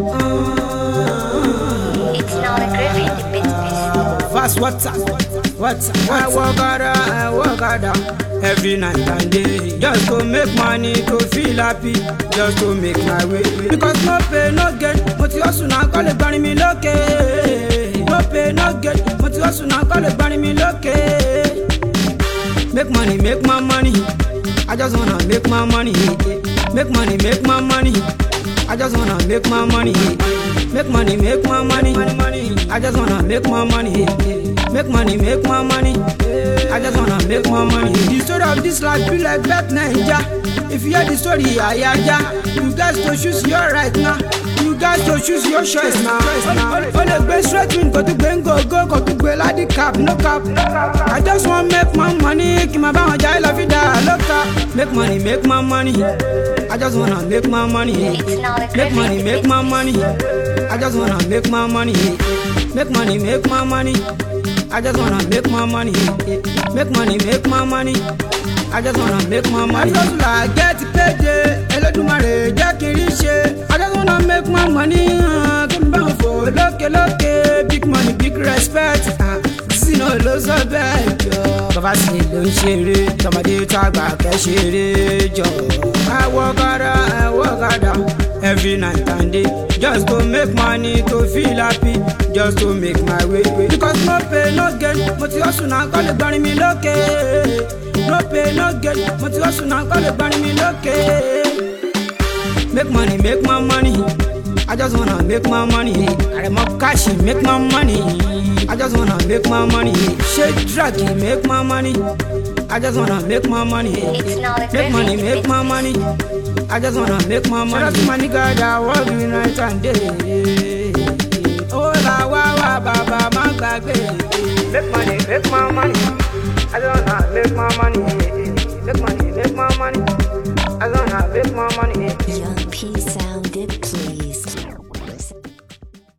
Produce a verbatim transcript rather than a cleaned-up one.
It's not a graffiti business. Fast water, water, I walk out, I walk out every night and day, just to make money, to feel happy, just to make my way. Because no pay, no gain, but you also not call it burn me look. No pay, no gain, but you also not call it burn me look. Make money, make my money. I just wanna make my money. Make money, make my money. I just wanna make my money. Make money, make my money. I just wanna make my money. Make money, make my money. I just wanna make my money. The story of this life be like Black Ninja. If you hear the story, I yeah, you guys to choose your right now. You guys to choose your choice now. On the best straight win, go to Ben, go, go, go to Bella, the cap, no cap. I just wanna make my money. Keep my bang, I love it, I look up. Make money, make my money. I just wanna make my money. Make money, make my money. I just wanna make my money. Make money, make my money. I just wanna make my money. Make money, make my money. I just wanna make my money. I just wanna get paid. Hello to my Jack rich. I just wanna make my money. Come back for look, look, big money, big respect. See no loss of bad job. Baba see don't share. Somebody talk about cash job. I work hard, I work hard every night and day, just to make money, to feel happy, just to make my way. Because no pay, no gain, but you also not call it burn me look. No pay, no gain, but you also not call it burn me look. Make money, make my money. I just wanna make my money. I'm up cash, make my money. I just wanna make my money. Shake draggy, make my money. I just wanna make my money. Make money, make my money. I just wanna make my money. Shout out to my nigga that work night and day. Oh la wa wa baba man baby. Make money, make my money. I just wanna make my money.